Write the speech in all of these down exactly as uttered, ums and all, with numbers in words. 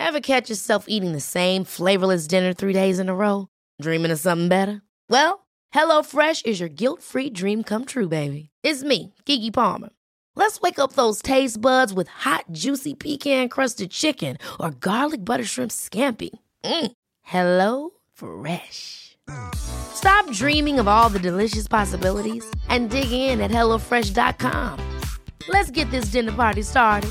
Ever catch yourself eating the same flavorless dinner three days in a row? Dreaming of something better? Well, HelloFresh is your guilt-free dream come true, baby. It's me, Keke Palmer. Let's wake up those taste buds with hot, juicy pecan-crusted chicken or garlic butter shrimp scampi. Mm. Hello Fresh. Stop dreaming of all the delicious possibilities and dig in at hello fresh dot com. Let's get this dinner party started.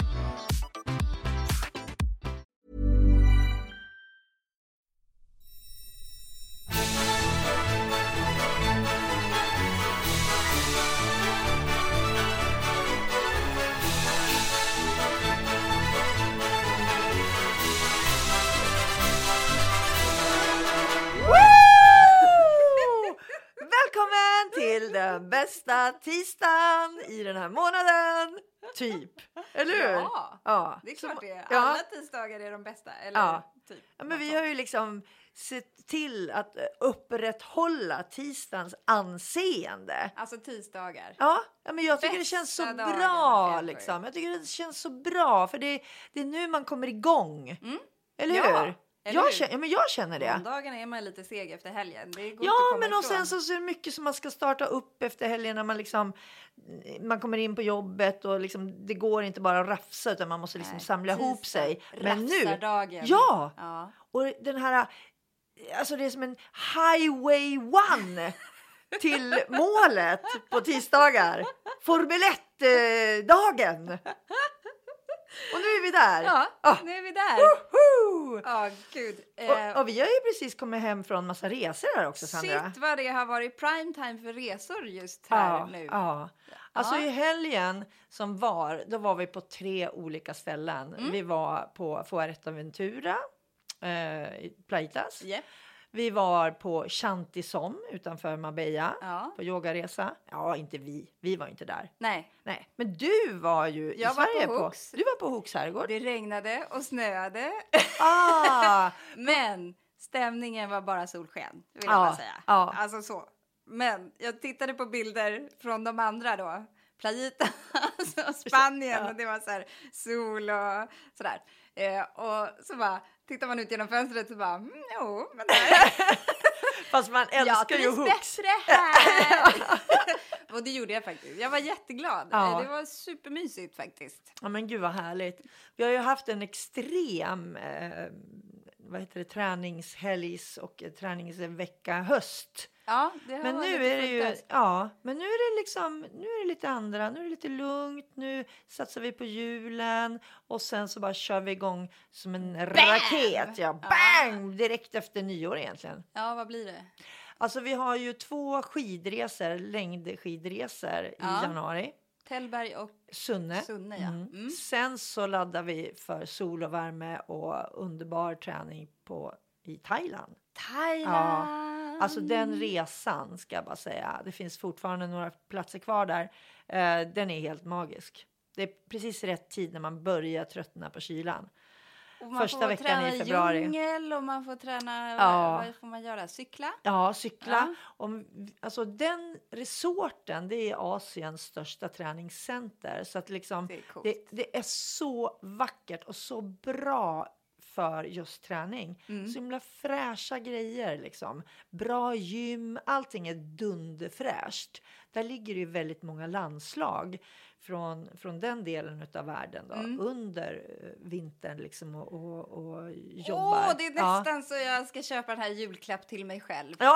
Välkommen till den bästa tisdagen i den här månaden, typ. Eller hur? Ja, ja. det är klart det. Ja. Alla tisdagar är de bästa. Eller Ja. typ. Ja, men vi har ju liksom sett till att upprätthålla tisdagens anseende. Alltså tisdagar. Ja, ja men jag tycker det Bästa känns så dagen bra ever. liksom. Jag tycker det känns så bra för det, det är nu man kommer igång. Mm. Eller Ja, hur? eller jag, hur? Känner, ja, men jag känner det. Måndagarna är man lite seg efter helgen. Det går inte Ja, att komma men och ifrån. sen så, så är det mycket som man ska starta upp efter helgen när man liksom man kommer in på jobbet och liksom det går inte bara att rafsa utan man måste liksom Nej, samla tisdag, ihop sig. Men nu, rafsardagen. ja, ja. och den här, alltså det är som en highway one till målet på tisdagar. Formel ett-dagen. Och nu är vi där. Ja, Ah. nu är vi där. Woho! Ja, gud. Eh, Och, och vi har ju precis kommit hem från massa resor här också, Sandra. shit vad det har varit prime time för resor just här Ja, nu. ja. Alltså Ja. i helgen som var, då var vi på tre olika ställen. Mm. Vi var på Fuerteventura, eh, i Plaitas. Yep. Vi var på Chantisom utanför Marbella Ja. på yogaresa. Ja, inte vi. Vi var inte där. Nej, Nej, men du var ju i Jag var Sverige på Hooks. Du var på Hooks herrgård. det regnade och snöade. Ah, Men stämningen var bara solsken, vill Ja, jag bara säga. ja. Alltså så. Men jag tittade på bilder från de andra då. Playita, alltså Spanien. Ja. Och det var så här sol och sådär. Eh, och så bara tittar man ut genom fönstret och bara, mm, jo, men där. fast man Jag älskar ju trivs Hooks. bättre här. Och det gjorde jag faktiskt. Jag var jätteglad. Ja. Eh, Det var supermysigt faktiskt. Ja, men gud vad härligt. Vi har ju haft en extrem eh, vad heter det, träningshelgs och eh, träningsvecka höst. Ja, det har Men varit nu lite är det ju, fullt. ja, men nu är det liksom, nu är det lite andra, nu är det lite lugnt, nu satsar vi på julen och sen så bara kör vi igång som en raket, ja, bang, direkt efter nyår egentligen. Ja, vad blir det? Alltså vi har ju två skidresor, längdskidresor i Ja. januari. Tällberg och Sunne. Sunne, ja. Mm. Mm. Sen så laddar vi för sol och värme och underbar träning på, i Thailand. Thailand. Alltså den resan ska jag bara säga. Det finns fortfarande några platser kvar där. Eh, den är helt magisk. Det är precis rätt tid när man börjar tröttna på kylan. Och man första får veckan träna i februari. djungel och man får träna, Ja. vad får man göra? Cykla? Ja, cykla. Ja. Om, alltså den resorten, det är Asiens största träningscenter. Så att liksom, Det är coolt. det, det är så vackert och så bra för just träning. Mm. Så himla fräscha grejer liksom. Bra gym, allting är dunderfräscht. Där ligger det ju väldigt många landslag från, från den delen av världen då. Mm. Under eh, vintern liksom och, och, och jobbar. Åh, det är Ja. nästan så jag ska köpa den här julklapp till mig själv. Ja.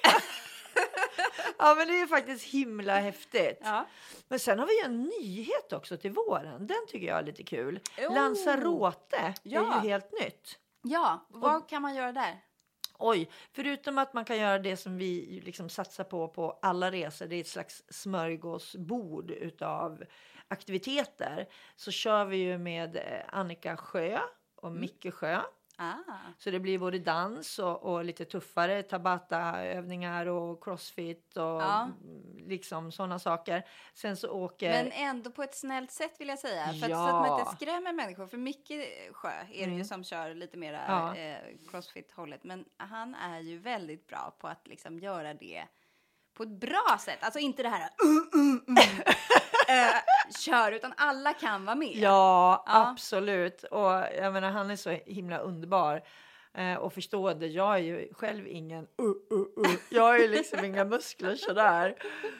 Ja, men det är faktiskt himla häftigt. Ja. Men sen har vi en nyhet också till våren. Den tycker jag är lite kul. Oh. Lanzarote Ja. är ju helt nytt. Ja, vad kan man göra där? Oj, förutom att man kan göra det som vi liksom satsar på på alla resor. Det är ett slags smörgåsbord utav aktiviteter. Så kör vi ju med eh, Annika Sjö och Mm. Micke Sjö. Ah. Så det blir både dans och, och lite tuffare tabata-övningar och crossfit och Ja. mm, liksom sådana saker. Sen så åker... Men ändå på ett snällt sätt vill jag säga. För att, Ja. så att man inte skrämmer människor. För Micke Sjö är det Mm. ju som kör lite mera Ja. eh, crossfit-hållet. Men han är ju väldigt bra på att liksom göra det på ett bra sätt. Alltså inte det här uh, uh, uh, uh, kör, utan alla kan vara med. Ja, Ja. absolut. Och jag menar, han är så himla underbar. Eh, och förstående, jag är ju själv ingen uh, uh, uh. Jag har ju liksom inga muskler sådär.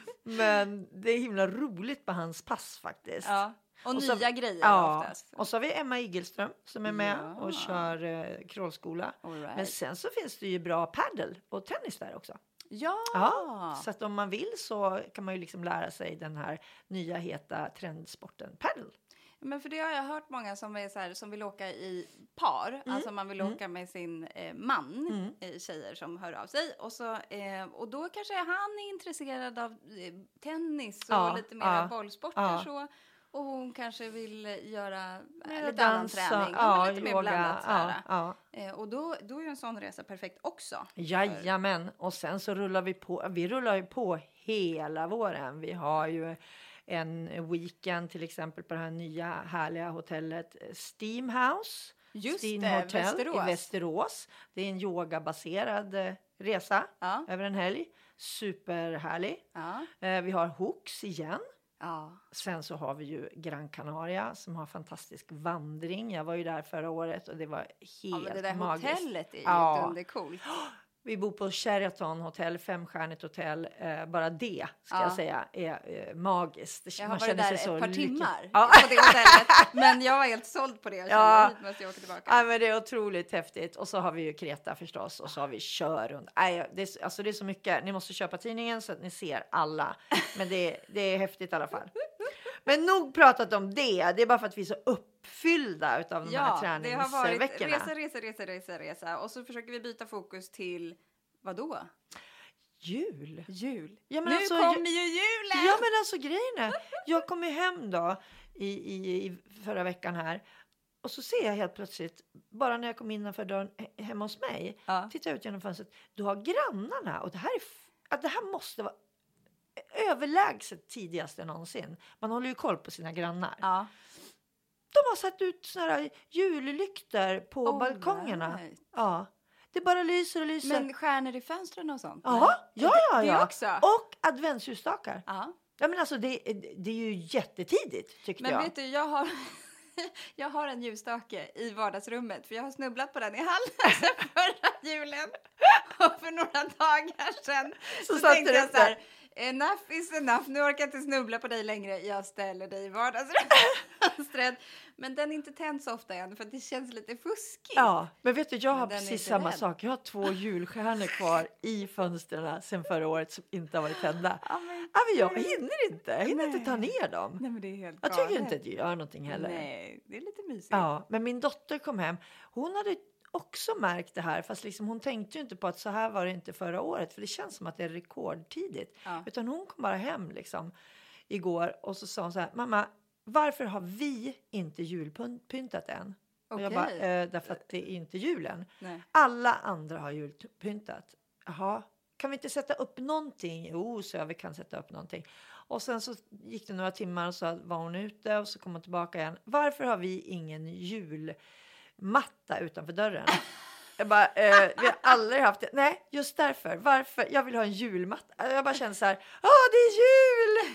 Men det är himla roligt på hans pass faktiskt. Ja. Och, Och nya så- grejer Ja, oftast. och så har vi Emma Igelström som är med Ja. och kör eh, crawlskola. All right. Men sen så finns det ju bra paddel och tennis där också. Ja. Ja, så att om man vill så kan man ju liksom lära sig den här nya heta trendsporten paddel. Men för det har jag hört många som är så här, som vill åka i par. Mm. Alltså man vill Mm. åka med sin eh, man. Mm. Eh, tjejer som hör av sig. Och, så, eh, och då kanske han är intresserad av eh, tennis och Ja, lite mer ja, bollsporter. ja. Så. Och hon kanske vill eh, göra eh, Mer lite annan dansa, träning. ja, men lite mer yoga, blandat. ja, Ja, ja. eh, och då, då är ju en sån resa perfekt också. Jajamän, och sen så rullar vi på. Vi rullar ju på hela våren. Vi har ju en weekend till exempel på det här nya härliga hotellet Steam House. Just Steam det, Hotel Västerås. i Västerås. Det är en yogabaserad eh, resa Ja, över en helg. Superhärlig. ja, Eh, vi har Hooks igen. ja. Sen så har vi ju Gran Canaria som har fantastisk vandring. Jag var ju där förra året och det var helt ja men det där magiskt. hotellet är ju Ja. dundercoolt. Vi bor på Sheraton hotell, femstjärnigt hotell. Eh, bara det ska Ja. jag säga är eh, magiskt. Det, Jag har man varit känner där sig så ett par lycklig. timmar Ja. på det hotellet. Men jag var helt såld på det. Jag kände, Ja. hit måste jag åka tillbaka. Ja, men det är otroligt häftigt. Och så har vi ju Kreta förstås. Och så har vi Körund. Nej, det, är, alltså det är så mycket. Ni måste köpa tidningen så att ni ser alla. Men det, det är häftigt i alla fall. Men nog pratat om det. Det är bara för att vi är så uppfyllda av de här Ja, det har varit träningsveckorna. resa, resa, resa, resa, resa. Och så försöker vi byta fokus till, vad då? Jul. Jul. Ja, men Nu alltså, kommer ju julen! Ja, men alltså grejen är, jag kom ju hem då i, i, i förra veckan här. Och så ser jag helt plötsligt, bara när jag kom innanför dörren he- hemma hos mig, Ja. tittar ut genom fönstret, då har grannarna, och det här är, f- att det här måste vara överlägset tidigaste någonsin. Man håller ju koll på sina grannar. Ja. De har satt ut såna här jullyktor på All balkongerna. right. Ja, det bara lyser och lyser. Men stjärnor i fönstren och sånt? ja, ja, ja, Det, det ja. också? Och adventsljusstakar. Ja. Ja, men alltså det, det är ju jättetidigt tyckte Men jag. vet du, jag har, jag har en ljusstake i vardagsrummet. För jag har snubblat på den i hallen sen förra julen. Och för några dagar sedan så, Så satte tänkte du jag upp så här, enough is enough. Nu orkar jag inte snubbla på dig längre. Jag ställer dig i vardagsrummet. Men den är inte tänd så ofta än för det känns lite fuskigt. Ja, men vet du, jag Men har den är precis inte samma rädd. sak. Jag har två julstjärnor kvar i fönstren sen förra året som inte har varit tända. Ja, men, Ja, men jag hinner inte. Jag hinner Nej. inte ta ner dem. nej, men det är helt Jag tycker galet. inte att det gör någonting heller. Nej, det är lite mysigt. Ja, men min dotter kom hem. Hon hade också märkt det här. Fast liksom hon tänkte ju inte på att så här var det inte förra året. För det känns som att det är rekordtidigt. Ja. Utan hon kom bara hem liksom igår. Och så sa hon så här: mamma, varför har vi inte julpyntat än? Och jag bara, Okej. eh, därför att det är inte julen. Nej. Alla andra har julpyntat. Jaha, kan vi inte sätta upp någonting? Jo, så jag, vi kan sätta upp någonting. Och sen så gick det några timmar och så var hon ute och så kom hon tillbaka igen. Varför har vi ingen julmatta utanför dörren? Jag bara, eh, vi har aldrig haft det. Nej, just därför. Varför? Jag vill ha en julmatta. Jag bara känner så här, åh, det är jul!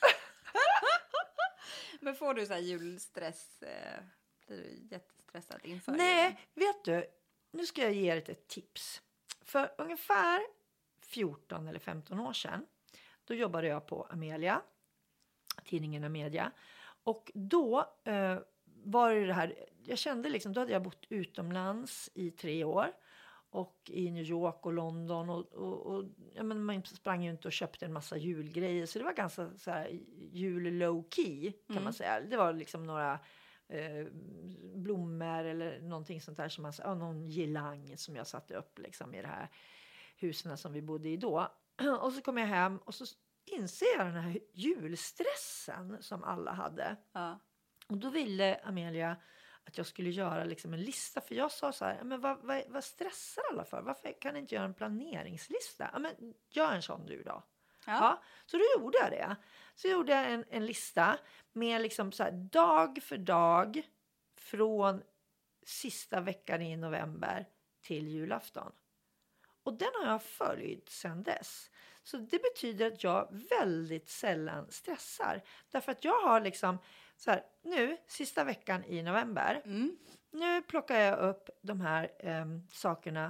Men får du så här julstress? Eh, blir du jättestressad inför julen? Nej, vet du, nu ska jag ge er ett tips. För ungefär fjorton eller femton år sedan, då jobbade jag på Amelia, tidningen Amelia. Och då eh, var det det här, jag kände liksom, då hade jag bott utomlands i tre år. Och i New York och London. Och, och, och ja, men man sprang ju inte och köpte en massa julgrejer. Så det var ganska så här jul low key kan Mm. man säga. Det var liksom några eh, blommor eller någonting sånt där. Som man, ja, någon girlang som jag satte upp liksom i det här husen som vi bodde i då. Och så kom jag hem och så inser jag den här julstressen som alla hade. Ja. Och då ville Amelia att jag skulle göra liksom en lista. För jag sa så här, men vad, vad, vad stressar alla för? Varför kan jag inte göra en planeringslista? Ja, men gör en sån du då. Ja. Ja, så då gjorde jag det. Så gjorde jag en, en lista med liksom så här, dag för dag från sista veckan i november till julafton. Och den har jag följt sedan dess. Så det betyder att jag väldigt sällan stressar. Därför att jag har liksom så här, nu sista veckan i november. Mm. Nu plockar jag upp de här eh, sakerna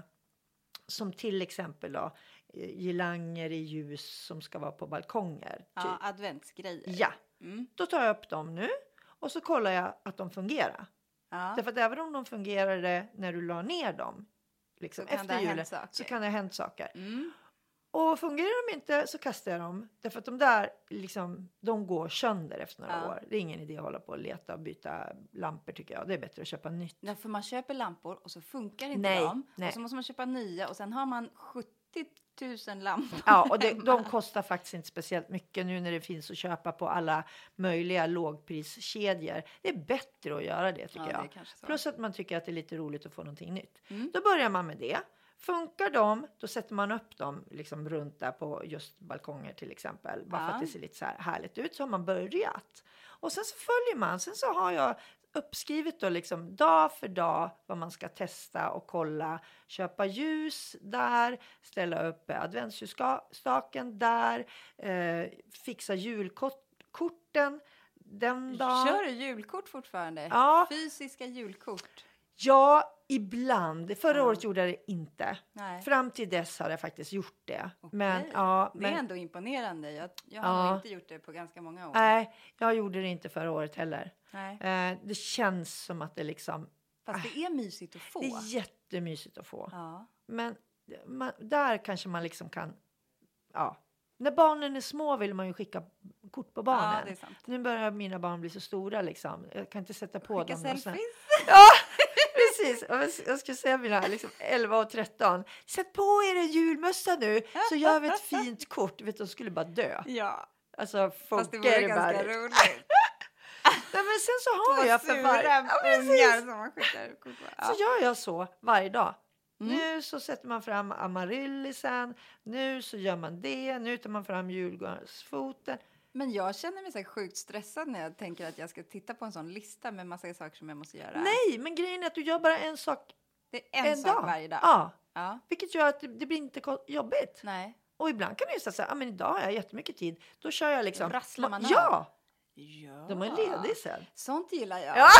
som till exempel då eh, girlanger i ljus som ska vara på balkonger. Typ. Ja, adventsgrejer. Ja, Mm. då tar jag upp dem nu och så kollar jag att de fungerar. Ja. Därför att även om de fungerade när du la ner dem liksom, Så kan det efter ha julen hänt saker. så kan det ha hänt saker. Mm. Och fungerar de inte så kastar jag dem. Därför att de där liksom, de går sönder efter några Ja. år. Det är ingen idé att hålla på och leta och byta lampor tycker jag. Det är bättre att köpa nytt. Ja, för man köper lampor och så funkar inte Nej, de. nej. Och så måste man köpa nya och sen har man sjuttio tusen lampor. Ja, och det, hemma. de kostar faktiskt inte speciellt mycket nu när det finns att köpa på alla möjliga lågpriskedjor. Det är bättre att göra det tycker Ja, det är jag. kanske så. Plus att man tycker att det är lite roligt att få någonting nytt. Mm. Då börjar man med det. Funkar de, då sätter man upp dem liksom runt där på just balkonger till exempel. Bara Ja. för att det ser lite så här härligt ut så har man börjat. Och sen så följer man. Sen så har jag uppskrivet då liksom dag för dag vad man ska testa och kolla. Köpa ljus där, ställa upp adventsljusstaken där, eh, fixa julkorten den dagen. Kör du julkort fortfarande? Ja. Fysiska julkort? Ja, ibland. Förra Ja. året gjorde jag det inte. Nej. Fram till dess har jag faktiskt gjort det. Okej. Men, ja, Det är men, ändå imponerande. Jag, jag har Ja. nog inte gjort det på ganska många år. nej, jag gjorde det inte förra året heller. Nej. Eh, det känns som att det liksom, Fast det är mysigt att få. det är jättemysigt att få. Ja. Men man, där kanske man liksom kan, ja. När barnen är små vill man ju skicka kort på barnen. Ja, det är sant. Nu börjar mina barn bli så stora liksom. Jag kan inte sätta på Skicka dem. någon sån här- selfies. Ja, precis. Jag- Jag skulle säga mina liksom elva och tretton. Sätt på er en julmössa nu så gör vi ett fint kort. Vet du, de skulle bara dö. Ja, Alltså, fast det funkar vore det ganska bara. roligt. Nej, men sen så har Två jag för varje... sura Ja, precis. ungar som man skickar kort på. Ja. Så gör jag så varje dag. Mm. Nu så sätter man fram amaryllisen. Nu så gör man det. Nu tar man fram julgransfoten. Men jag känner mig så här sjukt stressad när jag tänker att jag ska titta på en sån lista med massa saker som jag måste göra. Nej, men grejen är att du gör bara en sak Det är en, en, sak dag. varje dag. Ja, Ja. vilket gör att det, det blir inte ko- jobbigt. Nej. Och ibland kan det ju säga så här, ah, men idag har jag jättemycket tid. Då kör jag liksom... Rasslar man Ja, Ja. de är lediga sen. Sånt gillar jag. Ja.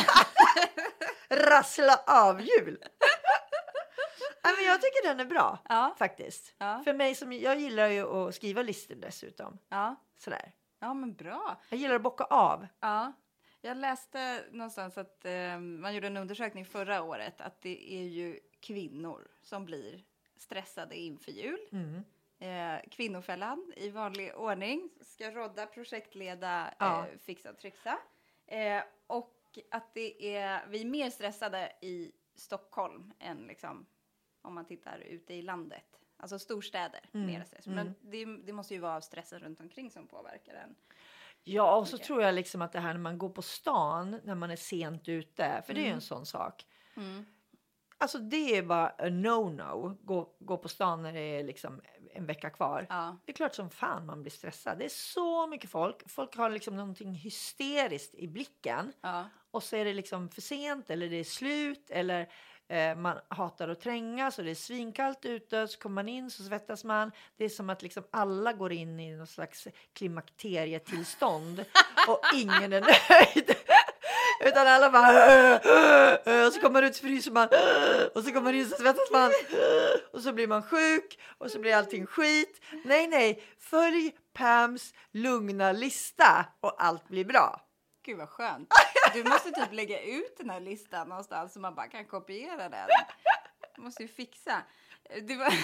Rassla av jul. Ja, men jag tycker den är bra Ja. faktiskt. Ja. För mig som, jag gillar ju att skriva listor dessutom. Ja. Sådär. Ja, men bra. Jag gillar att bocka av. Ja. Jag läste någonstans att eh, man gjorde en undersökning förra året att det är ju kvinnor som blir stressade inför jul. Mm. Eh, kvinnofällan i vanlig ordning ska rodda, projektleda, Ja. eh, fixa och trixa. Eh, och att det är, vi är mer stressade i Stockholm än liksom, om man tittar ute i landet. Alltså storstäder, Mm, mer stress. mm. Men det, det måste ju vara av stressen runt omkring som påverkar en. Ja, och så Okej. tror jag liksom att det här när man går på stan när man är sent ute, för det är ju Mm. en sån sak. Mm. Alltså det är bara a no-no. Gå, gå på stan när det är liksom en vecka kvar. Ja. Det är klart som fan man blir stressad. Det är så mycket folk. Folk har liksom någonting hysteriskt i blicken. Ja. Och så är det liksom för sent eller det är slut. Eller eh, man hatar att trängas och det är svinkallt ute. Så kommer man in så svettas man. Det är som att liksom alla går in i någon slags klimakterietillstånd. Och ingen är nöjd. Utan alla bara... Och så kommer man ut, fryser man. Och så kommer man in, så svettas man. Och så blir man sjuk. Och så blir allting skit. Nej, nej. Följ Pams lugna lista. Och allt blir bra. Gud vad skönt. Du måste typ lägga ut den här listan någonstans så man bara kan kopiera den. Du måste ju fixa. Det var...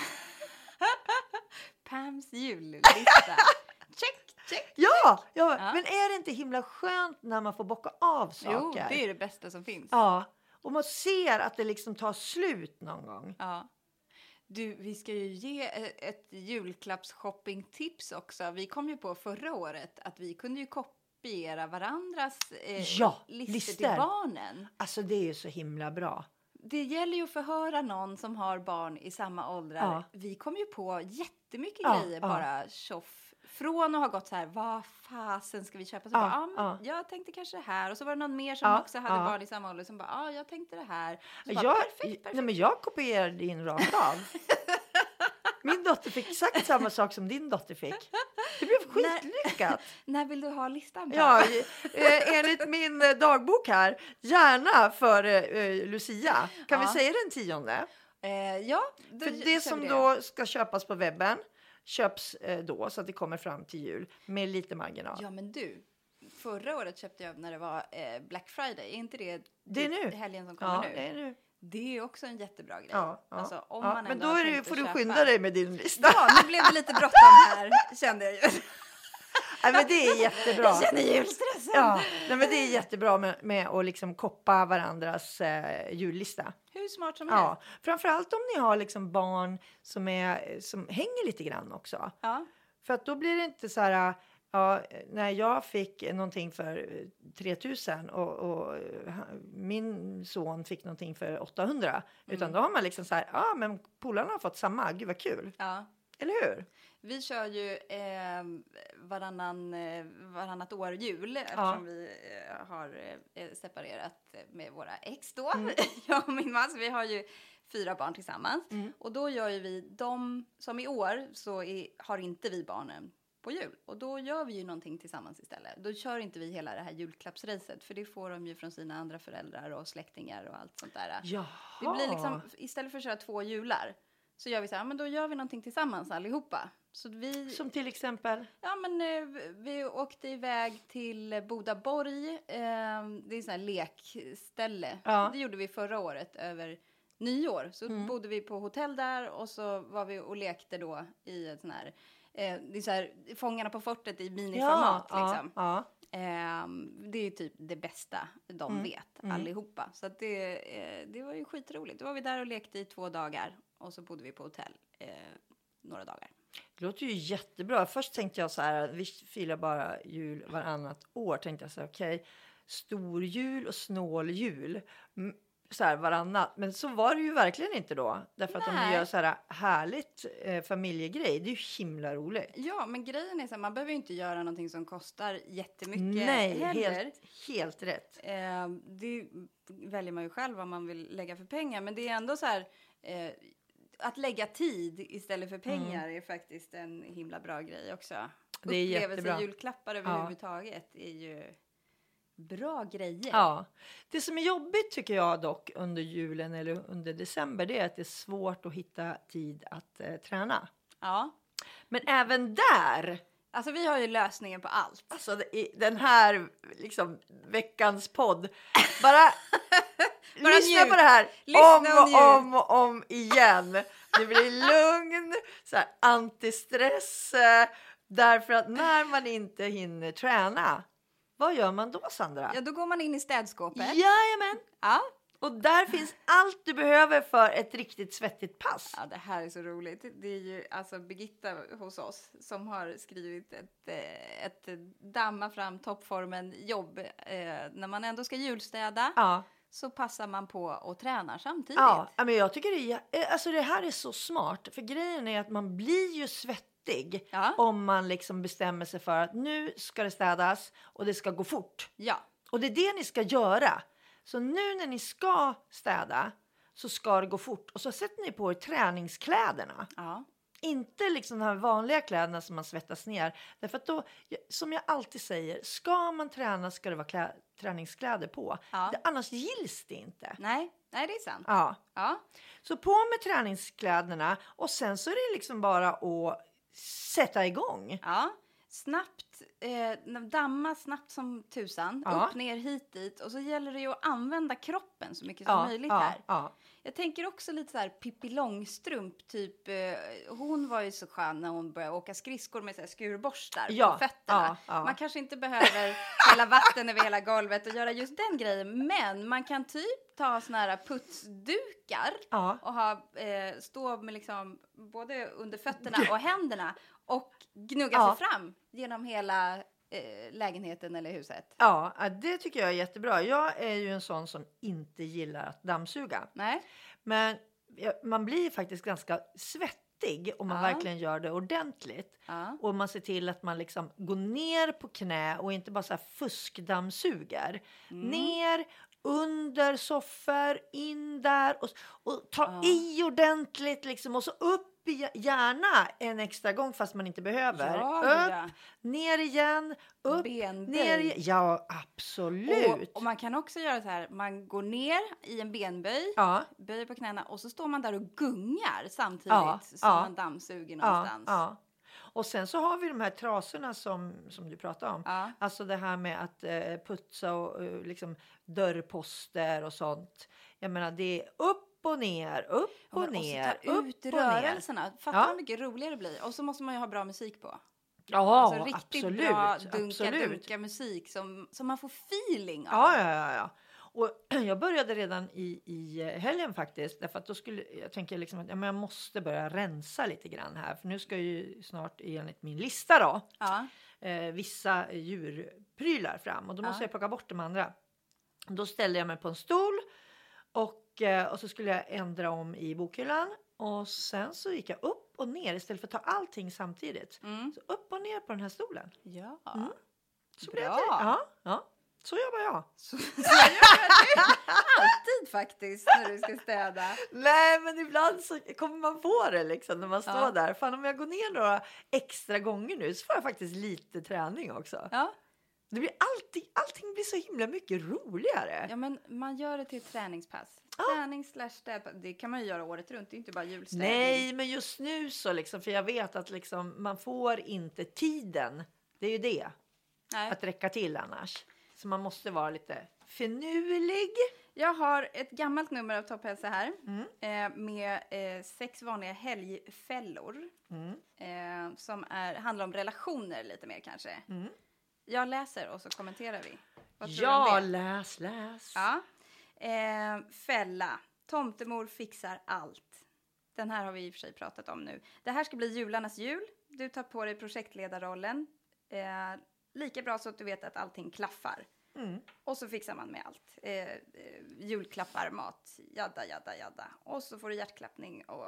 Pams jullista. Check, check. Ja, ja, Ja. men är det inte himla skönt när man får bocka av saker? Jo, det är det bästa som finns. Ja, och man ser att det liksom tar slut någon gång. Ja. Du, vi ska ju ge e- ett julklappsshoppingtips också. Vi kom ju på förra året att vi kunde ju kopiera varandras eh, Ja, listor, listor. till barnen. Alltså det är ju så himla bra. Det gäller ju att förhöra någon som har barn i samma åldrar. Ja. Vi kom ju på jättemycket Ja, grejer ja. bara tjoff. Från att ha gått så här, vad fasen ska vi köpa? Så Ja, bara, ah, men ja. jag tänkte kanske det här. Och så var det någon mer som Ja, också hade ja. barn i samma ålder som bara, ja ah, jag tänkte det här. Så bara, Jag, perfekt, perfekt. Nej, men jag kopierar din rakt av. Min dotter fick exakt samma sak som din dotter fick. Det blev skitlyckat. När vill du ha listan på? Ja, eh, enligt min eh, dagbok här, gärna för eh, Lucia. Kan Ja. vi säga den tionde? Eh, ja, då För kör det vi som det. då ska köpas på webben köps eh, då så att det kommer fram till jul med lite marginal. Ja, men du. Förra året köpte jag när det var eh, Black Friday. Är inte det, Det är nu. helgen som kommer Ja, nu? det är nu. Det är också en jättebra grej. Ja, ja, Alltså, om ja. man Men ändå då har är det, tänkt får att du köpa. skynda dig med din lista. Ja, nu blev det lite bråttom här, kände jag ju. Nej, men det är jättebra. Jag känner julstressen. Ja, nej, men det är jättebra med, med att liksom koppa varandras eh, jullista. Hur smart som helst. Ja, framförallt om ni har liksom barn som, är, som hänger lite grann också. Ja. För att då blir det inte så här, ja, när jag fick någonting för tre tusen och, och min son fick någonting för åttahundra. Mm. Utan då har man liksom så här, ja men polarna har fått samma, gud vad kul. Ja. Eller hur? Vi kör ju eh, varannan, eh, varannat år jul eftersom vi eh, har eh, separerat med våra ex då. Mm. Jag och min man, så vi har ju fyra barn tillsammans. Mm. Och då gör ju vi de som i år så är, har inte vi barnen på jul. Och då gör vi ju någonting tillsammans istället. Då kör inte vi hela det här julklappsracet. För det får de ju från sina andra föräldrar och släktingar och allt sånt där. Jaha. Det blir liksom, istället för att köra två jular så gör vi så här, men då gör vi någonting tillsammans allihopa. Så vi, Som till exempel? ja men eh, vi åkte iväg till Bodaborg. Eh, det är en sån här lekställe. Ja. Det gjorde vi förra året över nyår. Så Mm. bodde vi på hotell där och så var vi och lekte då i ett sån här, eh, det är så här Fångarna på fortet i miniformat liksom. Ja, Eh, det är ju typ det bästa de Mm. vet Mm. allihopa. Så att det, eh, det var ju skitroligt. Då var vi där och lekte i två dagar. Och så bodde vi på hotell eh, några dagar. det låter ju jättebra. Först tänkte jag så här, vi firar bara jul varannat år. Tänkte jag så här, okej, stor jul och snål jul. Mm, så här varannat. Men så var det ju verkligen inte då. Därför att om Nej. ni gör så här härligt eh, familjegrej, det är ju himla roligt. Ja, men grejen är så här, man behöver ju inte göra någonting som kostar jättemycket Nej, heller. helt, helt rätt. Eh, det väljer man ju själv vad man vill lägga för pengar. Men det är ändå så här, eh, att lägga tid istället för pengar är faktiskt en himla bra grej också. Det är jättebra. Upplevelsejulklappar Ja. överhuvudtaget är ju bra grejer. Ja. Det som är jobbigt tycker jag dock under julen eller under december, det är att det är svårt att hitta tid att eh, träna. Ja. Men även där, Alltså vi har ju lösningen på allt. alltså i den här liksom veckans podd, bara, Bara lyssna njut. på det här Lyssna om och och njut. om och om igen. Det blir lugn, så här, antistress, eh, därför att när man inte hinner träna, vad gör man då, Sandra? Ja, då går man in i städskåpet. Jajamän! Ja. Och där finns allt du behöver för ett riktigt svettigt pass. Ja, det här är så roligt. Det är ju alltså Birgitta hos oss som har skrivit ett, eh, ett damma fram toppformen jobb. Eh, när man ändå ska julstäda Ja, så passar man på och tränar samtidigt. ja, men jag tycker det är, alltså det här är så smart. För grejen är att man blir ju svettig Ja. om man liksom bestämmer sig för att nu ska det städas och det ska gå fort. Ja. Och det är det ni ska göra. Så nu när ni ska städa så ska det gå fort. Och så sätter ni på er träningskläderna. Ja. Inte liksom de här vanliga kläderna som man svettas ner. Därför att då, som jag alltid säger, ska man träna ska det vara klä, träningskläder på. Ja. Det, annars gills det inte. Nej, nej, det är sant. Ja. Ja. Så på med träningskläderna och sen så är det liksom bara att sätta igång. Ja. Snabbt, eh, damma snabbt som tusan. Ja. Upp, ner, hit, dit. Och så gäller det ju att använda kroppen så mycket som Ja, möjligt ja, här. ja. Jag tänker också lite så här Pippi Långstrump, typ, eh, hon var ju så skön när hon började åka skridskor med så här skurborstar Ja, på fötterna. ja, ja. Man kanske inte behöver hälla vatten över hela golvet och göra just den grejen, men man kan typ ta såna här putsdukar Ja. och ha, eh, stå med liksom både under fötterna och händerna och gnugga Ja. sig fram genom hela eh, lägenheten eller huset. Ja, det tycker jag är jättebra. Jag är ju en sån som inte gillar att dammsuga. Nej? Men ja, man blir faktiskt ganska svettig om man Ja. verkligen gör det ordentligt. Ja. Och man ser till att man liksom går ner på knä och inte bara så här fuskdammsuger. Mm. Ner, under soffor, in där och, och ta Ja. i ordentligt liksom. Och så upp upp i, gärna en extra gång fast man inte behöver. Ja, upp, ja. ner igen, upp, Benböj. ner igen. Ja, absolut. Och, och man kan också göra så här, man går ner i en benböj, ja. böjer på knäna och så står man där och gungar samtidigt Ja, som ja. man dammsuger någonstans. Ja, ja. Och sen så har vi de här trasorna som, som du pratade om. Ja. Alltså det här med att eh, putsa och eh, liksom dörrposter och sånt. Jag menar det är upp och ner, upp Ja, och men ner, och så ta upp ut och rörelserna. Fattar Ja. hur mycket roligare det blir. Och så måste man ju ha bra musik på. Ja, Alltså riktigt absolut. bra dunka, absolut. dunka musik som, som man får feeling av. Ja, ja, ja, ja. Och jag började redan i, i helgen faktiskt. Därför att då skulle, jag tänker liksom att ja, men jag måste börja rensa lite grann här. För nu ska ju snart enligt min lista då. Ja. Eh, vissa djurprylar fram. Och då måste Ja. jag plocka bort de andra. Då ställde jag mig på en stol. Och, eh, och så skulle jag ändra om i bokhyllan. Och sen så gick jag upp och ner istället för att ta allting samtidigt. Mm. Så upp och ner på den här stolen. Ja. Mm. Så Bra. blev det. Ja, ja. Så jobbar jag. Så, så jag gör det alltid faktiskt när du ska städa. Nej, men ibland så kommer man på det liksom när man står Ja. där. Fan, om jag går ner några extra gånger nu så får jag faktiskt lite träning också. Ja. Det blir alltid, allting blir så himla mycket roligare. Ja, men man gör det till ett träningspass. Ja. Träning slash städpass. Det kan man ju göra året runt. Det är inte bara julstädning. Nej, men just nu så liksom, för jag vet att liksom, man får inte tiden. Det är ju det. Nej. Att räcka till annars. Så man måste vara lite finurlig. Jag har ett gammalt nummer av Topphälsa här. Mm. Eh, med eh, sex vanliga helgfällor. Mm. Eh, som är, handlar om relationer lite mer kanske. Mm. Jag läser och så kommenterar vi. Vad tror Ja, du om det? läs, läs. Ja. Eh, fälla. Tomtemor fixar allt. Den här har vi i och för sig pratat om nu. Det här ska bli jularnas jul. Du tar på dig projektledarrollen. Eh, lika bra så att du vet att allting klaffar. Mm. Och så fixar man med allt. Eh, eh, julklappar, mat, jadda, jadda, jadda. Och så får du hjärtklappning och...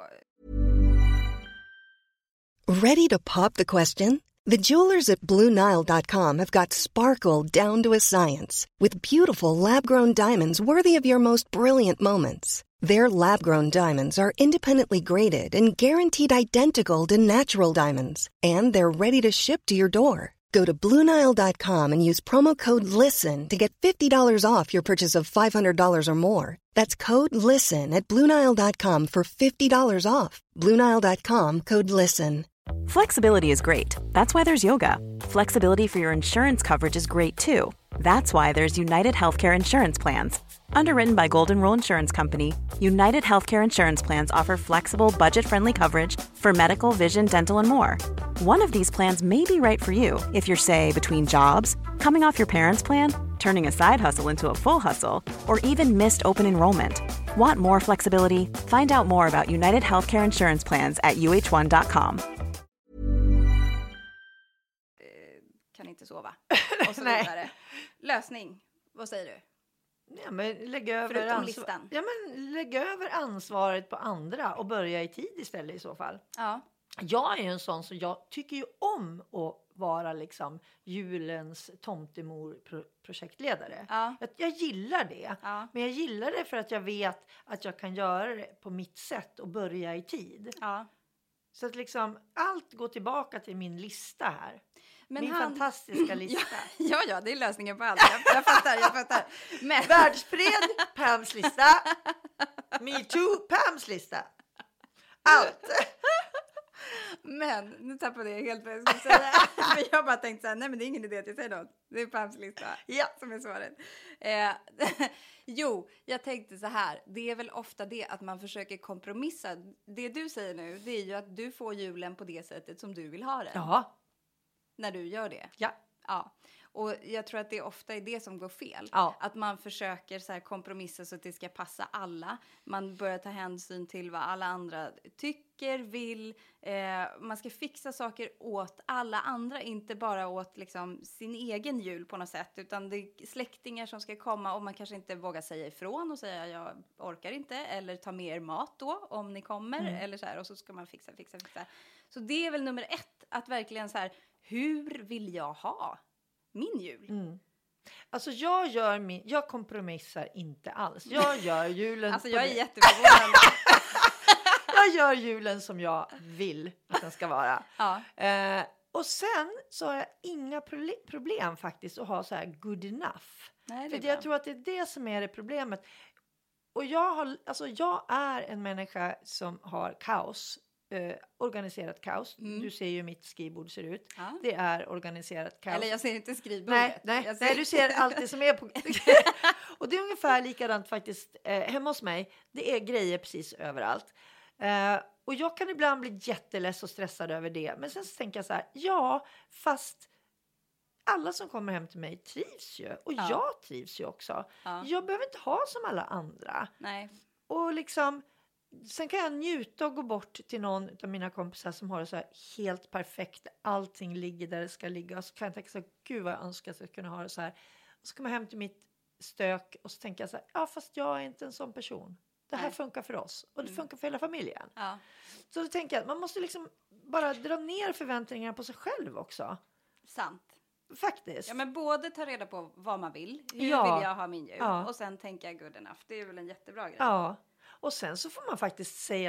Ready to pop the question? The jewelers at Blue Nile dot com have got sparkle down to a science with beautiful lab-grown diamonds worthy of your most brilliant moments. Their lab-grown diamonds are independently graded and guaranteed identical to natural diamonds, and they're ready to ship to your door. Go to Blue Nile dot com and use promo code LISTEN to get fifty dollars off your purchase of five hundred dollars or more. That's code LISTEN at Blue Nile dot com for fifty dollars off. Blue Nile dot com, code LISTEN. Flexibility is great. That's why there's yoga. Flexibility for your insurance coverage is great too. That's why there's United Healthcare Insurance Plans. Underwritten by Golden Rule Insurance Company, United Healthcare Insurance Plans offer flexible, budget-friendly coverage for medical, vision, dental, and more. One of these plans may be right for you if you're, say, between jobs, coming off your parents' plan, turning a side hustle into a full hustle, or even missed open enrollment. Want more flexibility? Find out more about United Healthcare Insurance Plans at U H one dot com. Kan inte sova. Och så vidare. Lösning. Vad säger du? Ja, men lägg över, Förutom ansvar- listan. ja, men lägg över ansvaret på andra och börja i tid istället i så fall. Ja. Jag är ju en sån som jag tycker ju om att vara liksom julens tomtemor-projektledare. Ja. Jag, jag gillar det. Ja. Men jag gillar det för att jag vet att jag kan göra det på mitt sätt och börja i tid. Ja. Så att liksom allt går tillbaka till min lista här. Men min han- fantastiska lista. Ja, ja, det är lösningen på allt. Jag, jag fattar, jag fattar. Men... Världsfred, Pams lista. Me too, Pams lista. Allt. Men, nu tappade jag helt vad jag skulle säga. För jag bara tänkte så här, nej men det är ingen idé att jag säger något. Det är Pams lista Ja. som är svaret. Eh, jo, jag tänkte så här. Det är väl ofta det att man försöker kompromissa. Det du säger nu, det är ju att du får julen på det sättet som du vill ha den. Ja. När du gör det. Ja. Ja. Och jag tror att det ofta är det som går fel. Ja. Att man försöker så här kompromissa så att det ska passa alla. Man börjar ta hänsyn till vad alla andra tycker, vill. Eh, man ska fixa saker åt alla andra, inte bara åt liksom sin egen jul på något sätt. Utan det är släktingar som ska komma och man kanske inte vågar säga ifrån och säga jag orkar inte. Eller ta mer mat då om ni kommer. Mm. Eller så här, och så ska man fixa, fixa, fixa. Så det är väl nummer ett. Att verkligen så här, hur vill jag ha min jul? Mm. Alltså jag gör min, jag kompromissar inte alls. Jag gör julen Alltså på jag är det. jätteförvånad. Jag jag gör julen som jag vill att den ska vara. Ja. Eh, och sen så har jag inga pro- problem faktiskt att ha så här good enough. Nej, det För är det, jag bra. tror att det är det som är det problemet. Och jag, har, alltså jag är en människa som har kaos. Eh, organiserat kaos. Mm. Du ser ju hur mitt skrivbord ser ut. Ja. Det är organiserat kaos. Eller jag ser inte skrivbordet. Nej, nej, jag ser... nej, du ser allt det som är på... Och det är ungefär likadant faktiskt eh, hemma hos mig. Det är grejer precis överallt. Eh, och jag kan ibland bli jätteless och stressad över det. Men sen så tänker jag så här, ja, fast alla som kommer hem till mig trivs ju. Och Ja. jag trivs ju också. Ja. Jag behöver inte ha som alla andra. Nej. Och liksom... Sen kan jag njuta och gå bort till någon av mina kompisar som har det så här helt perfekt. Allting ligger där det ska ligga. Och så kan jag tänka så här, gud vad jag önskar att jag kunde ha det så här. Och så kommer jag hem till mitt stök och så tänker jag så här, ja fast jag är inte en sån person. Det här Nej. funkar för oss och det Mm. funkar för hela familjen. Ja. Så då tänker jag att man måste liksom bara dra ner förväntningarna på sig själv också. Sant. Faktiskt. Ja, men både ta reda på vad man vill. Hur Ja. vill jag ha min jul? Ja. Och sen tänka good enough. Det är väl en jättebra grej. Ja. Och sen så får man faktiskt säga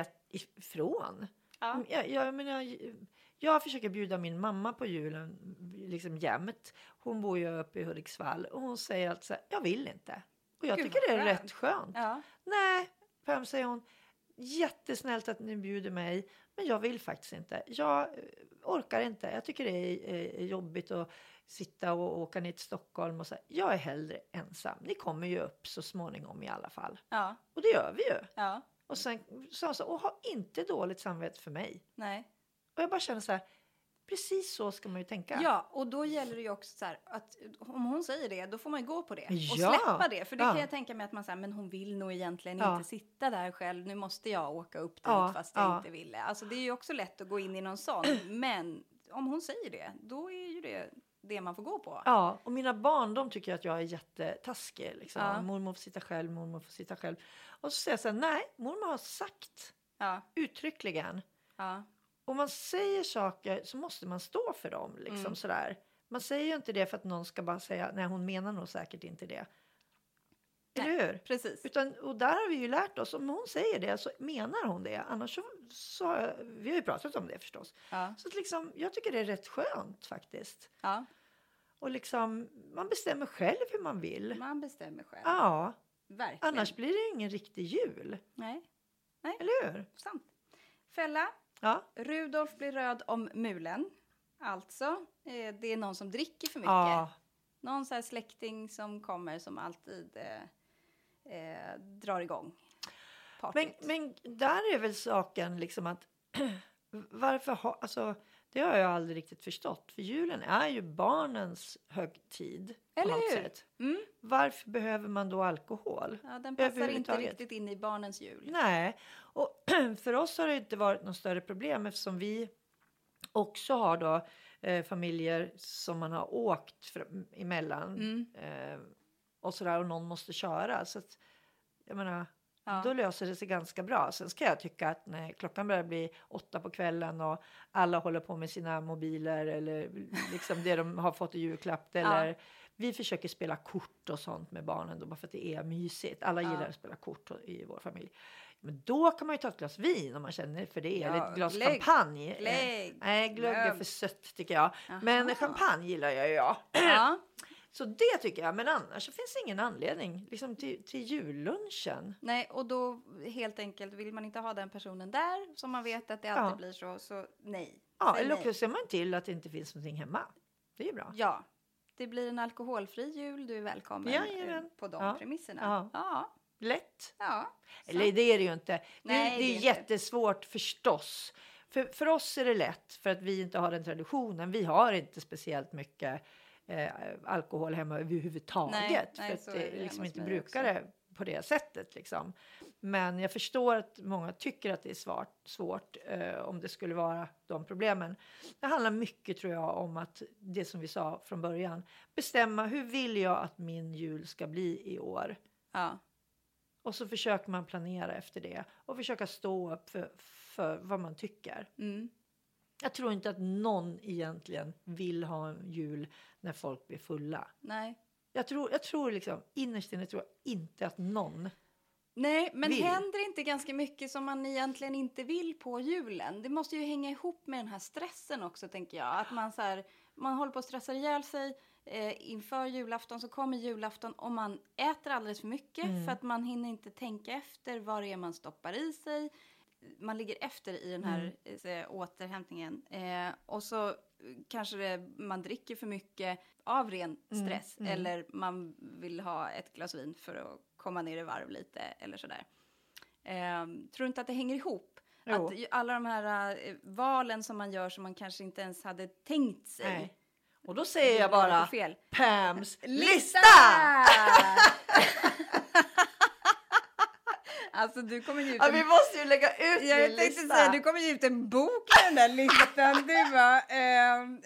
ifrån. Ja. Jag, jag, menar, jag försöker bjuda min mamma på julen liksom jämt. Hon bor ju uppe i Hudiksvall och hon säger alltså så här, jag vill inte. Och jag Gud, tycker det är vad skönt. rätt skönt. Ja. Nej, Pam, säger hon, jättesnällt att ni bjuder mig, men jag vill faktiskt inte. Jag eh, orkar inte. Jag tycker det är, är jobbigt att sitta och åka ner till Stockholm och så här, jag är hellre ensam. Ni kommer ju upp så småningom i alla fall. Ja. Och det gör vi ju. Ja. Och sen sa hon så, och ha inte dåligt samvete för mig. Nej. Och jag bara känner så här, precis så ska man ju tänka. Ja, och då gäller det ju också så här att om hon säger det, då får man ju gå på det. Och Ja. släppa det. För det Ja. kan jag tänka mig att man säger, men hon vill nog egentligen Ja. inte sitta där själv. Nu måste jag åka upp dit Ja, fast jag ja. inte ville. Alltså det är ju också lätt att gå in i någon sån. Men om hon säger det, då är ju det det man får gå på. Ja, och mina barn, de tycker att jag är jättetaskig. Liksom. Ja. Mormor får sitta själv, mormor får sitta själv. Och så säger jag så här, nej, mormor har sagt Ja, uttryckligen. ja, Om man säger saker så måste man stå för dem. Liksom, Mm. sådär. Man säger ju inte det för att någon ska bara säga, nej hon menar nog säkert inte det. Eller Nej. hur? precis. Utan, och där har vi ju lärt oss, om hon säger det så menar hon det. Annars så, så har jag, vi har ju pratat om det förstås. Ja, Så att liksom, jag tycker det är rätt skönt faktiskt. ja, Och liksom, man bestämmer själv hur man vill. man bestämmer själv. Ja, Verkligen. annars blir det ju ingen riktig jul. Nej, Eller hur? sant. Fälla. Ja, Rudolf blir röd om mulen. Alltså, eh, det är någon som dricker för mycket. ja. Någon så här släkting som kommer som alltid eh, eh, drar igång Men, partyt. men där är väl saken liksom att varför ha, alltså det har jag aldrig riktigt förstått. För julen är ju barnens högtid på Eller något hur? sätt. Mm. Varför behöver man då alkohol? Ja, den passar inte Överhuvudtaget. riktigt in i barnens jul. Nej, och för oss har det inte varit något större problem eftersom vi också har då eh, familjer som man har åkt fr- emellan Mm. eh, och sådär och någon måste köra. Så att, jag menar, Ja. då löser det sig ganska bra. Sen ska jag tycka att när klockan börjar bli åtta på kvällen och alla håller på med sina mobiler eller liksom det de har fått i julklapp eller Ja. vi försöker spela kort och sånt med barnen då bara för att det är mysigt. Alla Ja. gillar att spela kort i vår familj. Men då kan man ju ta ett glas vin om man känner för det. Ja, eller ett glas glögg. champagne. Glögg. Eh, Nej, glögg är Glögg. för sött tycker jag. Men Aha. champagne gillar jag ju. Ja. Ja. Så det tycker jag. Men annars så finns det ingen anledning liksom till, till jullunchen. Nej, och då helt enkelt vill man inte ha den personen där som man vet att det alltid Ja. blir så, så nej. Ja, Säg eller nej. också ser man till att det inte finns någonting hemma. Det är ju bra. Ja, det blir en alkoholfri jul. Du är välkommen Jajamän. eh, på de Ja. premisserna. Ja. Ja, Lätt. ja. Eller det är det ju inte. Nej, det, det det är är inte. jättesvårt förstås. För, för oss är det lätt för att vi inte har den traditionen. Vi har inte speciellt mycket eh, alkohol hemma överhuvudtaget. Nej, nej, för så att är det det liksom hemma hos inte mig brukar också. det på det sättet. Liksom. Men jag förstår att många tycker att det är svårt, svårt eh, om det skulle vara de problemen. Det handlar mycket tror jag om att det som vi sa från början. Bestämma hur vill jag att min jul ska bli i år. Ja. Och så försöker man planera efter det. Och försöka stå upp för, för vad man tycker. Mm. Jag tror inte att någon egentligen vill ha en jul när folk blir fulla. Nej. Jag tror, jag tror liksom, innerst inne tror jag inte att någon Nej, men vill. händer inte ganska mycket som man egentligen inte vill på julen? Det måste ju hänga ihop med den här stressen också, tänker jag. Att man så här, man håller på att stressa ihjäl sig eh, inför julafton, så kommer julafton och man äter alldeles för mycket mm. för att man hinner inte tänka efter vad det är man stoppar i sig. Man ligger efter i den här mm. äh, återhämtningen. Eh, och så kanske det, man dricker för mycket av ren stress. Mm. Mm. Eller man vill ha ett glas vin för att komma ner i varv lite. Eller sådär. Eh, tror inte att det hänger ihop? Jo. Att alla de här äh, valen som man gör som man kanske inte ens hade tänkt sig. Nej. Och då säger jag bara fel. Pams lista! Alltså du kommer ju ut ja, en... vi måste ju lägga ut jag min tänkte lista. Säga, du kommer ju ut en bok med den där listan. Du bara, ehm...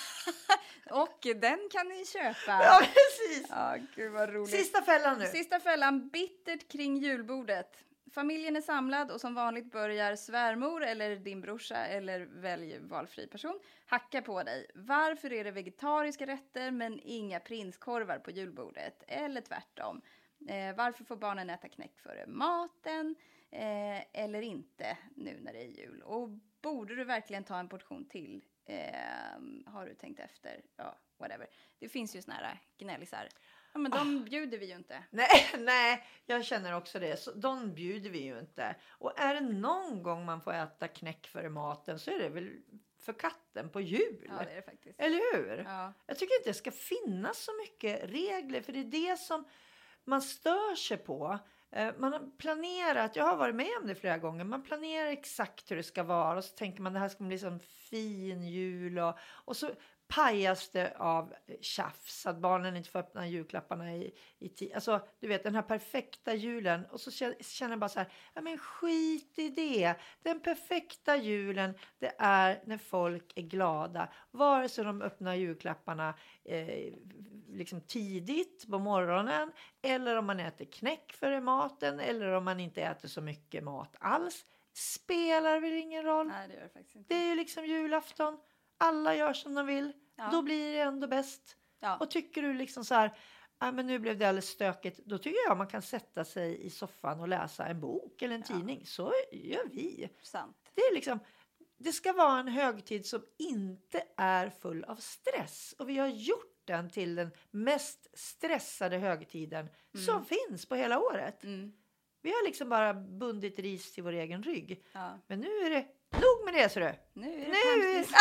och den kan ni köpa. Ja, precis. Ja, gud vad roligt. Sista fällan nu. Sista fällan, bittert kring julbordet. Familjen är samlad och som vanligt börjar svärmor eller din brorsa eller välj valfri person hacka på dig. Varför är det vegetariska rätter men inga prinskorvar på julbordet? Eller tvärtom. Eh, varför får barnen äta knäck före maten eh, eller inte nu när det är jul? Och borde du verkligen ta en portion till? Eh, har du tänkt efter? Ja, whatever. Det finns ju såna här gnällisar. Ja, men de oh. bjuder vi ju inte. Nej, nej, jag känner också det. Så de bjuder vi ju inte. Och är det någon gång man får äta knäck före maten så är det väl för katten på jul. Ja, det är det faktiskt. Eller hur? Ja. Jag tycker inte det ska finnas så mycket regler. För det är det som man stör sig på. Man har planerat, jag har varit med om det flera gånger. Man planerar exakt hur det ska vara. Och så tänker man det här ska bli som fin jul. Och, och så pajas det av tjafs. Att barnen inte får öppna julklapparna i, i tid. Alltså du vet den här perfekta julen. Och så känner jag bara så här. Ja men skit i det. Den perfekta julen. Det är när folk är glada. Vare sig de öppnar julklapparna eh, liksom tidigt på morgonen. Eller om man äter knäck före maten. Eller om man inte äter så mycket mat alls. Spelar väl ingen roll. Nej, det gör det faktiskt inte. Det är ju liksom julafton. Alla gör som de vill. Ja. Då blir det ändå bäst. Ja. Och tycker du liksom så här. Ah, men nu blev det alldeles stökigt. Då tycker jag man kan sätta sig i soffan och läsa en bok eller en ja. tidning. Så gör vi. Sant. Det är liksom. Det ska vara en högtid som inte är full av stress. Och vi har gjort den till den mest stressade högtiden mm. som finns på hela året. Mm. Vi har liksom bara bundit ris till vår egen rygg. Ja. Men nu är det nog med det, så du. Nu är det, nu är,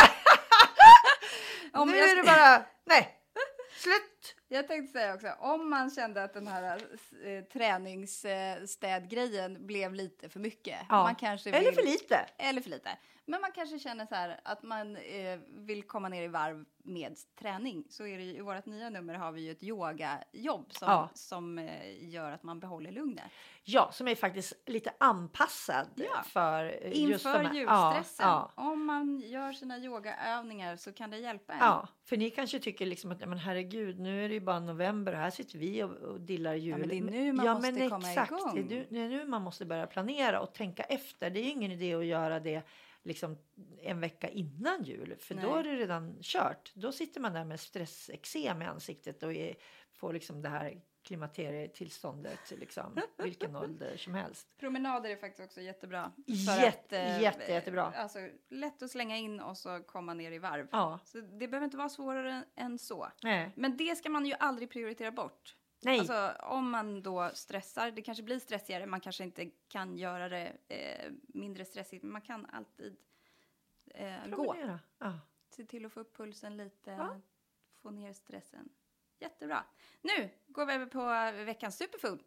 om nu jag... är det bara, nej, slut. Jag tänkte säga också, om man kände att den här eh, träningsstädgrejen blev lite för mycket. Ja. Man kanske vill, eller för lite. Eller för lite. Men man kanske känner så här att man eh, vill komma ner i varv med träning. Så är det ju, i vårt nya nummer har vi ju ett yogajobb som, ja. som eh, gör att man behåller lugnet. Ja, som är faktiskt lite anpassad ja. för just inför de här. julstressen. Ja, ja. Om man gör sina yogaövningar så kan det hjälpa en. Ja, för ni kanske tycker liksom att men herregud, nu är det ju bara november och här sitter vi och, och dillar jul. Ja, men det är nu man ja, måste men komma exakt, igång. Det är, nu, det är nu man måste börja planera och tänka efter. Det är ju ingen idé att göra det liksom en vecka innan jul. För Nej. Då är det redan kört. Då sitter man där med stressexem i ansiktet och är, får liksom det här klimakterietillståndet liksom, vilken ålder som helst. Promenader är faktiskt också jättebra. Jätte, att, jätte, jättebra. Alltså, lätt att slänga in och så komma ner i varv. Ja. Så det behöver inte vara svårare än, än så. Nej. Men det ska man ju aldrig prioritera bort. Nej. Alltså, om man då stressar, det kanske blir stressigare, man kanske inte kan göra det eh, mindre stressigt, men man kan alltid eh, gå. Ja. Se till att få upp pulsen lite, ja. få ner stressen. Jättebra. Nu går vi över på veckans superfood.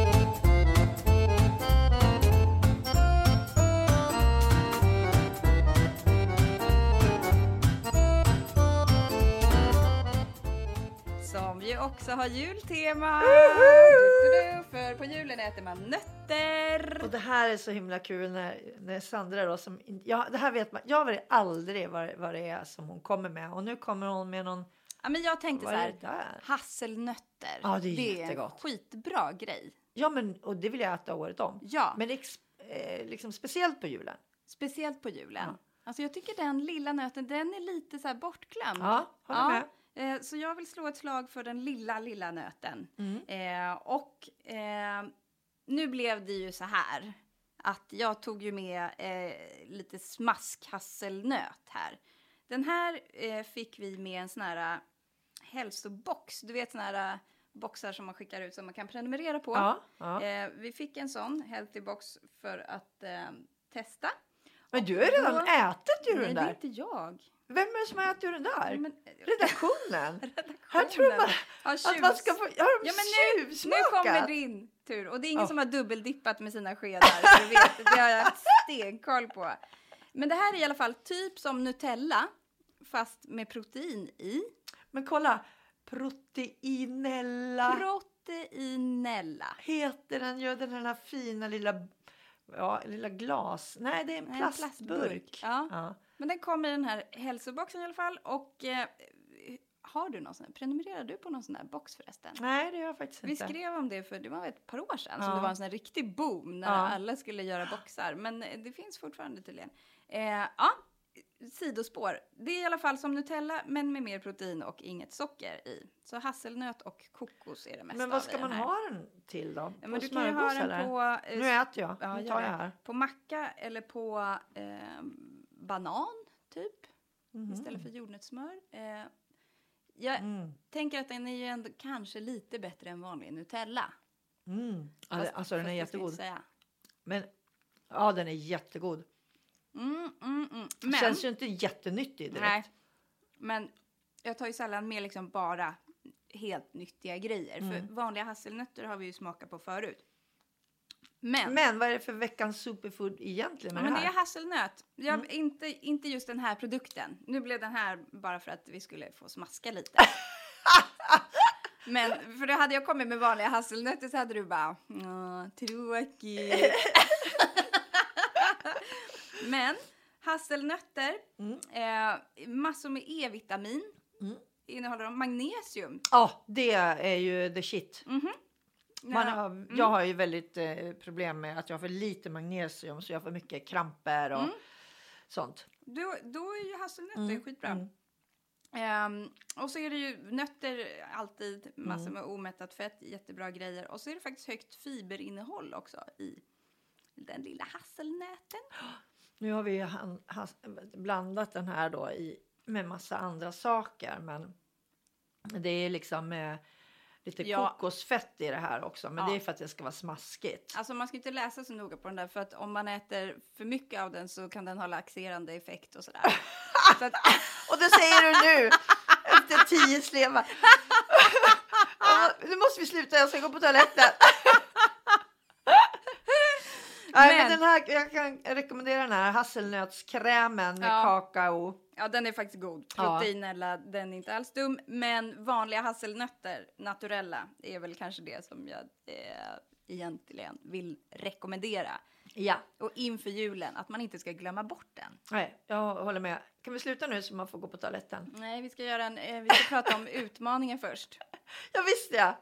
Som ju också har jultema. Du, du, du, för på julen äter man nötter. Och det här är så himla kul när, när Sandra då som, ja, det här vet man, jag vet aldrig vad, vad det är som hon kommer med. Och nu kommer hon med någon. Ja, men jag tänkte vad så här, hasselnötter. Ja, det är, det är jättegott. En skitbra grej. Ja, men och det vill jag äta året om. Ja. Men ex, eh, liksom speciellt på julen. Speciellt på julen. Ja. Alltså jag tycker den lilla nöten, den är lite så här bortglömd. Ja, håller ja. med. Eh, så jag vill slå ett slag för den lilla, lilla nöten. Mm. Eh, och eh, nu blev det ju så här att jag tog ju med eh, lite smaskhasselnöt här. Den här eh, fick vi med en sån här hälsobox. Du vet sån här boxar som man skickar ut som man kan prenumerera på. Ja, ja. Eh, vi fick en sån healthy box för att eh, testa. Men du har ju redan då, ätit ur nej, den det är där. inte jag. Vem är det som har ätit ur den där? Men, Redaktionen. redaktionen. Här tror man Ja, att man ska få... Har de Ja, men nu, nu tjuvsmakat? kommer din tur. Och det är ingen Oh. som har dubbeldippat med sina skedar. Så du vet, det har jag haft stenkoll på. Men det här är i alla fall typ som Nutella. Fast med protein i. Men kolla. Proteinella. Proteinella. Heter den ju den här fina lilla... Ja, lilla glas. Nej, det är en Nej, en plastburk. plastburk. Ja. Ja. Men den kommer i den här hälsoboxen i alla fall. Och eh, har du någon sån här? Prenumererar du på någon sån här box förresten? Nej, det gör jag faktiskt Vi inte. skrev om det för det var ett par år sedan. Ja. Som det var en sån här riktig boom när Ja. alla skulle göra boxar. Men det finns fortfarande tydligen. Eh, ja, sidospår. Det är i alla fall som Nutella men med mer protein och inget socker i. Så hasselnöt och kokos är det mesta. Men vad av i ska den man här. ha den till då? Ja, På men du kan ju smörgås ha den eller? på, eh, Nu äter jag. ja, nu gör tar jag det. här. På macka eller på eh, banan typ. Mhm. Istället för jordnötssmör. Eh, jag Mm. tänker att den är ju ändå kanske lite bättre än vanlig Nutella. Mm. Ja, det- Fast- alltså den fast är det ska jag jättegod. inte säga. Men ja, den är jättegod. Mm, mm, mm. Men, Känns ju inte jättenyttig direkt. nej, men jag tar ju sällan med liksom bara helt nyttiga grejer. Mm. För vanliga hasselnötter har vi ju smakat på förut. Men, Men vad är det för veckans superfood egentligen ja, med men det det här? är hasselnöt. Jag, Mm. inte, inte just den här produkten. Nu blev den här bara för att vi skulle få smaska lite. Men för då hade jag kommit med vanliga hasselnötter så hade du bara, åh, tråkigt. Men hasselnötter, Mm. eh, massor med E-vitamin, Mm. innehåller de magnesium. Ja, det är ju the shit. Mhm. Man Ja. har, Jag har ju väldigt eh, problem med att jag har för lite magnesium så jag får mycket kramper och Mm. sånt. Då, då är ju hasselnötter Mm, skitbra. mm. Ehm, och så är det ju nötter alltid, massor Mm. med omättat fett, jättebra grejer. Och så är det faktiskt högt fiberinnehåll också i den lilla hasselnöten. Nu har vi ju han, has, blandat den här då i, med massa andra saker. Men det är liksom eh, lite Ja. kokosfett i det här också. Men Ja. det är för att det ska vara smaskigt. Alltså man ska inte läsa så noga på den där, för att om man äter för mycket av den så kan den ha laxerande effekt och sådär. Så att, Och det säger du nu efter tio slevar. Ja, nu måste vi sluta, jag ska gå på toaletten. Nej, men Men- den här, jag kan rekommendera den här hasselnötskrämen med Ja. kakao. ja, den är faktiskt god. Ja. Proteinella, den är inte alls dum. Men vanliga hasselnötter, naturella, är väl kanske det som jag eh, egentligen vill rekommendera. Ja, Och inför julen, att man inte ska glömma bort den. nej, jag håller med. Kan vi sluta nu så man får gå på toaletten? Nej, vi ska göra en, eh, vi ska prata om utmaningen först. Ja, visst ja.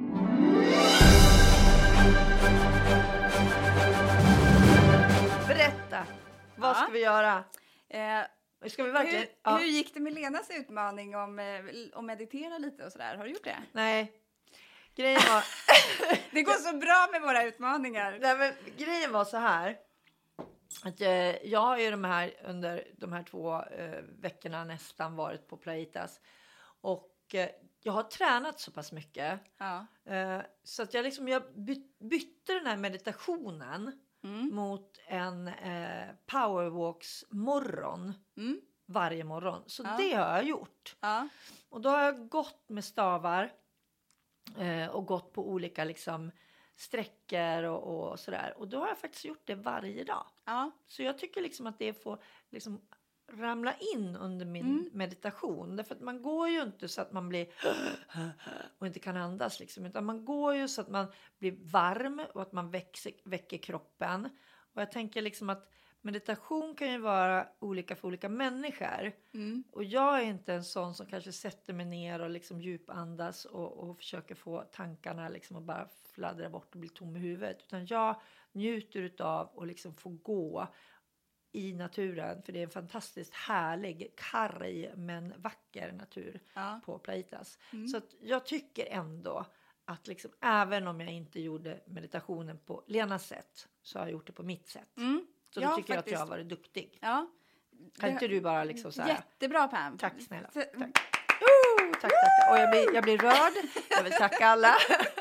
Berätta, vad Ja. ska vi göra? Eh, Ska vi verkligen? hur, Ja. hur gick det med Lenas utmaning om eh, att meditera lite och sådär? Har du gjort det? Nej, grejen var... Det går så bra med våra utmaningar. Nej, men grejen var så här. Att, eh, jag har ju de här, under de här två eh, veckorna nästan varit på Playitas. Och eh, jag har tränat så pass mycket. Ja. Eh, så att jag, liksom, jag by- bytte den här meditationen Mm. mot en eh, powerwalks morgon. Mm. Varje morgon. Så Ja. det har jag gjort. Ja. Och då har jag gått med stavar. Eh, och gått på olika liksom sträckor och, och sådär. Och då har jag faktiskt gjort det varje dag. Ja. Så jag tycker liksom att det får liksom ramla in under min Mm. meditation. Därför att man går ju inte så att man blir och inte kan andas liksom. Utan man går ju så att man blir varm och att man växer, väcker kroppen. Och jag tänker liksom att meditation kan ju vara olika för olika människor. Mm. Och jag är inte en sån som kanske sätter mig ner och liksom djupandas och, och försöker få tankarna liksom att bara fladdra bort och bli tom i huvudet. Utan jag njuter utav att liksom få gå i naturen. För det är en fantastiskt härlig, karg men vacker natur Ja. på Playitas. Mm. Så att jag tycker ändå att liksom, även om jag inte gjorde meditationen på Lenas sätt så har jag gjort det på mitt sätt. Mm. Så då Ja, tycker faktiskt. jag att jag har varit duktig. Ja. Kan Det- inte du bara liksom så här... Jättebra, Pam. Tack snälla. Så- Tack. Oh, tack, tack. Och jag blir, jag blir rörd. Jag vill tacka alla.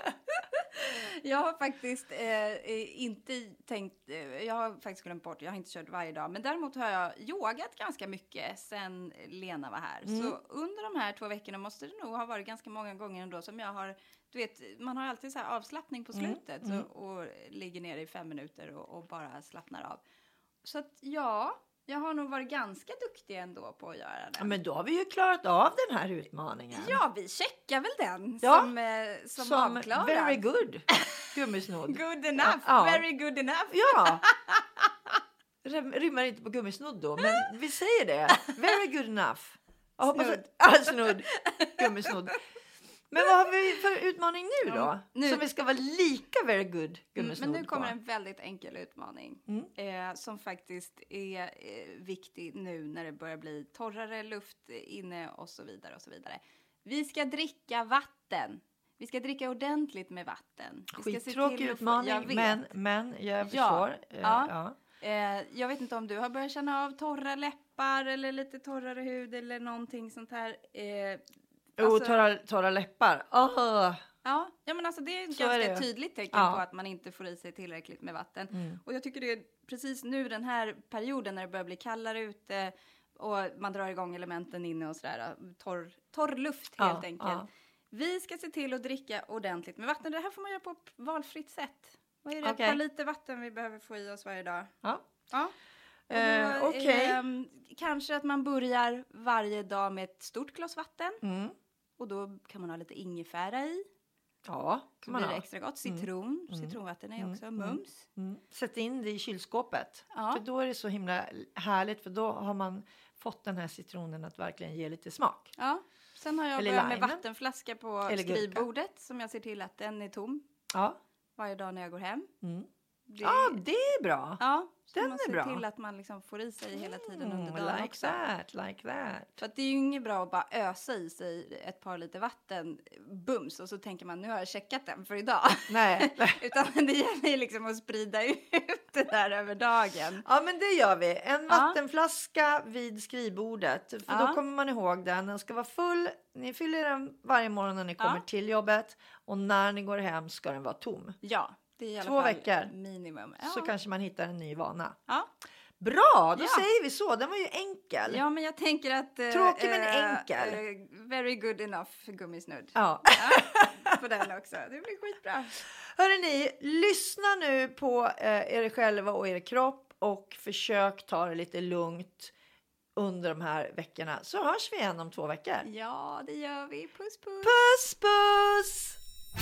Jag har faktiskt eh, inte tänkt, eh, jag har faktiskt glömt bort, jag har inte kört varje dag. Men däremot har jag yogat ganska mycket sen Lena var här. Mm. Så under de här två veckorna måste det nog ha varit ganska många gånger ändå som jag har, du vet, man har alltid så här avslappning på slutet. Mm. Och, och ligger ner i fem minuter och, och bara slappnar av. Så att ja, jag har nog varit ganska duktig ändå på att göra det. Ja, men då har vi ju klarat av den här utmaningen. Ja, vi checkar väl den Ja, som, eh, som, Som avklarad. very good. Gummisnodd. Good enough, Ja. very good enough. Ja. Rim- Rimmar inte på gummisnodd då, men vi säger det. Very good enough. Jag hoppas Snudd. att, ja, snudd. Gummisnodd. Men vad har vi för utmaning nu då? Ja, nu- Som vi ska vara lika very good Mm, gummisnodd men nu kommer på. en väldigt enkel utmaning Mm. eh, som faktiskt är eh, viktig nu när det börjar bli torrare luft inne och så vidare och så vidare. Vi ska dricka vatten. Vi ska dricka ordentligt med vatten. Vi ska se Skittråkig till att få- utmaning, jag vet. men, men jag Ja, förstår. Eh, ja. ja. Eh, jag vet inte om du har börjat känna av torra läppar eller lite torrare hud eller någonting sånt här. Eh, Oh, alltså- torra, torra läppar. Oh. Ja, ja men alltså det är ett Så är ganska det. tydligt tecken Ja. på att man inte får i sig tillräckligt med vatten. Mm. Och jag tycker det är precis nu den här perioden när det börjar bli kallare ute och man drar igång elementen inne och sådär. Torr, torr luft helt Ja, enkelt. ja. Vi ska se till att dricka ordentligt med vatten. Det här får man göra på ett valfritt sätt. Vad är det? Okej. Ett par liter vatten vi behöver få i oss varje dag. Ja. Ja. Och då, Eh, okej. ehm, kanske att man börjar varje dag med ett stort glas vatten. Mm. Och då kan man ha lite ingefära i. Ja, Så kan man blir det ha. extra gott. Citron. Citronvatten är också mums. Mm. Sätt in det i kylskåpet. Ja. För då är det så himla härligt. För då har man fått den här citronen att verkligen ge lite smak. Ja. Sen har jag Eller börjat med limen. vattenflaska på Eller gurka. skrivbordet. Som jag ser till att den är tom Ja, varje dag när jag går hem. mm. Det, ja det är bra. ja, så den man är ser bra. till att man liksom får i sig hela tiden under Mm, dagen like också. that, like that. För att det är ju inget bra att bara ösa i sig ett par liter vatten bums och så tänker man nu har jag checkat den för idag. Nej. Utan det gäller ju liksom att sprida ut det där över dagen. Ja, men det gör vi. En Ja. vattenflaska vid skrivbordet. För Ja. då kommer man ihåg den. Den ska vara full. Ni fyller den varje morgon när ni kommer Ja. till jobbet. Och när ni går hem ska den vara tom. Ja, det är i alla Två fall veckor. minimum. Ja. Så kanske man hittar en ny vana. ja. Bra, då Ja. säger vi så. Den var ju enkel. ja, men jag tänker att... eh, Tråkig men eh, enkel. eh, very good enough gummisnudd. Ja. Ja, på den också. Det blir skitbra. Hörrni, lyssna nu på eh, er själva och er kropp. Och försök ta det lite lugnt under de här veckorna. Så hörs vi igen om två veckor. Ja, det gör vi. Puss, puss. Puss, puss!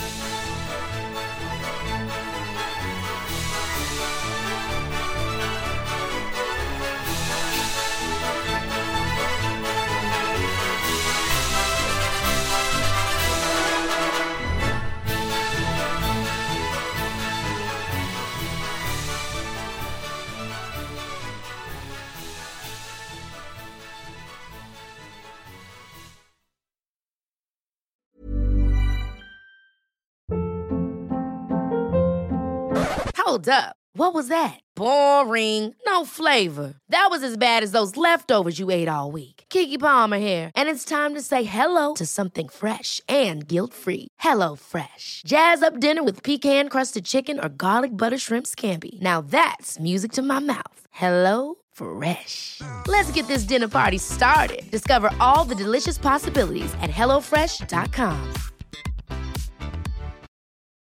Hold up. What was that? Boring. No flavor. That was as bad as those leftovers you ate all week. Keke Palmer here, and it's time to say hello to something fresh and guilt-free. Hello Fresh. Jazz up dinner with pecan-crusted chicken or garlic butter shrimp scampi. Now that's music to my mouth. Hello Fresh. Let's get this dinner party started. Discover all the delicious possibilities at hello fresh dot com.